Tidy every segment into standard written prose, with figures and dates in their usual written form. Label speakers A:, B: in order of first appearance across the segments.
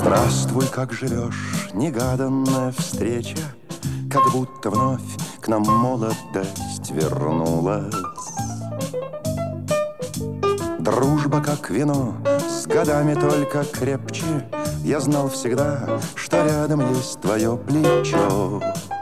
A: Здравствуй, как живешь, негаданная встреча, как будто вновь к нам молодость вернулась. Дружба, как вино, с годами только крепче. Я знал всегда, что рядом есть твое плечо.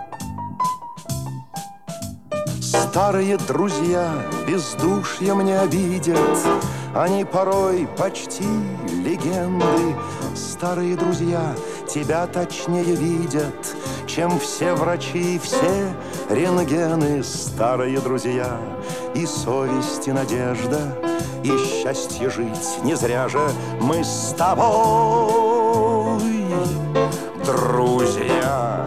A: Старые друзья бездушьем не обидят, они порой почти легенды. Старые друзья тебя точнее видят, чем все врачи и все рентгены. Старые друзья и совесть, и надежда, и счастье жить. Не зря же мы с тобой друзья.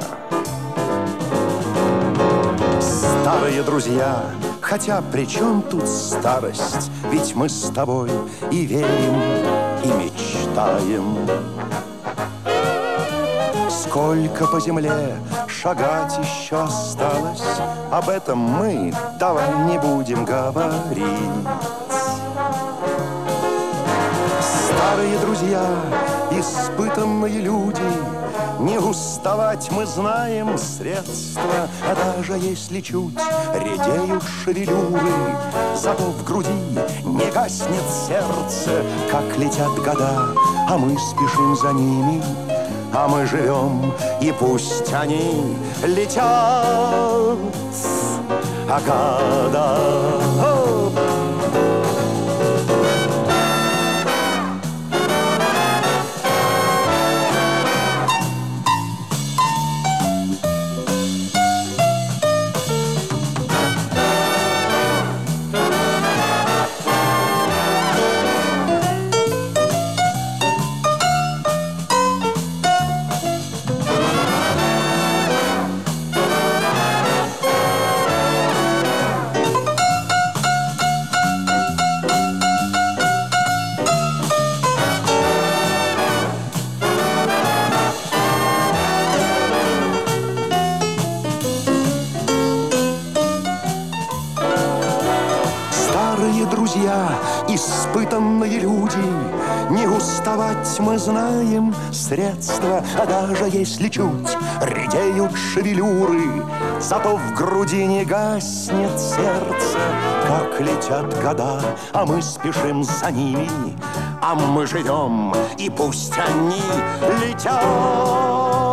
A: Старые друзья, хотя при чем тут старость? Ведь мы с тобой и верим, и мечтаем. Сколько по земле шагать еще осталось, об этом мы давай не будем говорить. Старые друзья, испытанные люди, не уставать мы знаем средства. А даже если чуть редеют шевелюры, зато в груди не гаснет сердце. Как летят года, а мы спешим за ними, а мы живем, и пусть они летят. А года... Друзья, испытанные люди, не уставать мы знаем средства. А даже если чуть редеют шевелюры, зато в груди не гаснет сердце. Как летят года, а мы спешим за ними, а мы живем, и пусть они летят.